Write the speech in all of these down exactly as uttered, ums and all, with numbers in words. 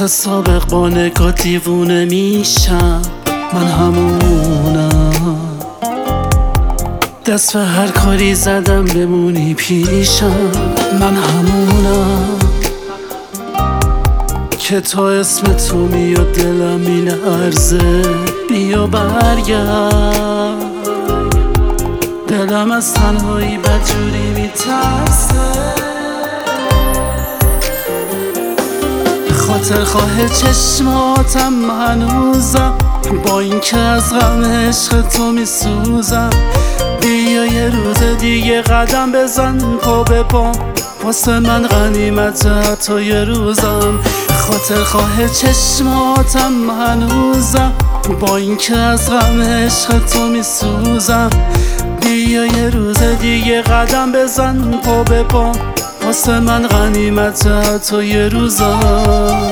مثل سابق با نگاه دیوونه میشم. من همونم، دست به هر کاری زدم بمونی پیشم. من همونم که تا اسم تو میاد دلم میلرزه. بیا برگرد، دلم از تنهایی بدجوری میترسه. خاطر خواه چشماتم هنوزم، با این که از غم عشق تو میسوزم. بیا یه روز دیگه قدم بزن پا به پا، واسه من غنیمت حتی یه روزم. خاطر خواه چشماتم هنوزم، با این که از غم عشق تو میسوزم. بیا یه روز دیگه قدم بزن پا به پا، واسه من غنیمت حتی یه روزم.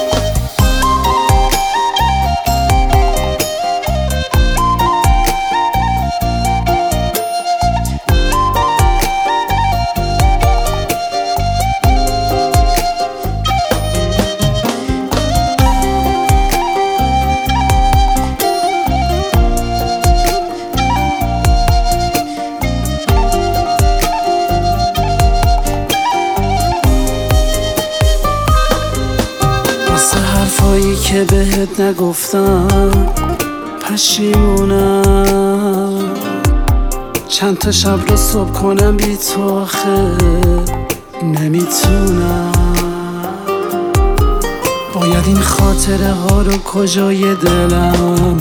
واسه حرفایی که بهت نگفتم پشیمونم. چند تا شب رو صبح کنم بی تو آخه نمیتونم. باید این خاطره ها رو کجای دلم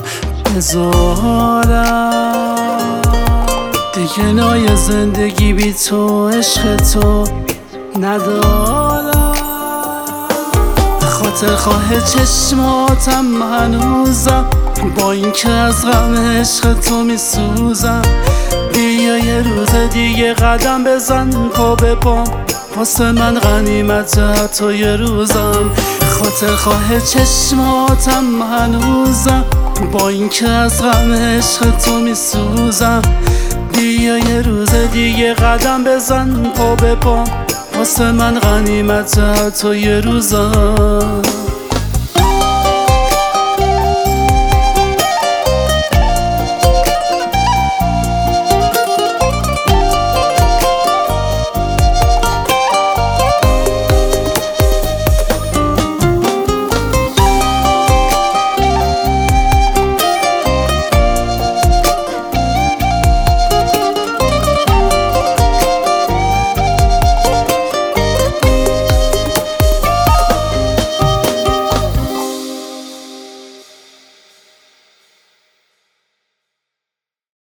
بذارم. دیگه نای زندگی بی تو عشق تو ندارم. خاطر خواه چشماتم هنوزم، با این که از غم عشق تو میسوزم. بیا یه روز دیگه قدم بزن پا به پا، واسه من غنیمت حتی یه روزم. خاطر خواه چشماتم هنوزم، با این که از غم عشق تو میسوزم. بیا یه روز دیگه قدم بزن پا به پا، واسه من غنیمت حتی یه روزم.